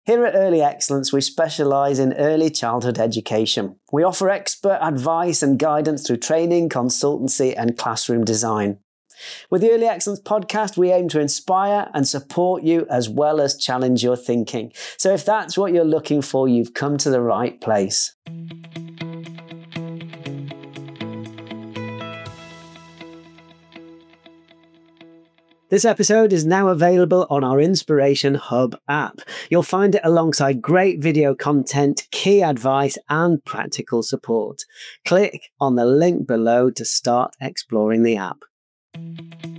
Here at Early Excellence, we specialise in early childhood education. We offer expert advice and guidance through training, consultancy and classroom design. With the Early Excellence podcast, we aim to inspire and support you as well as challenge your thinking. So if that's what you're looking for, you've come to the right place. This episode is now available on our Inspiration Hub app. You'll find it alongside great video content, key advice, and practical support. Click on the link below to start exploring the app.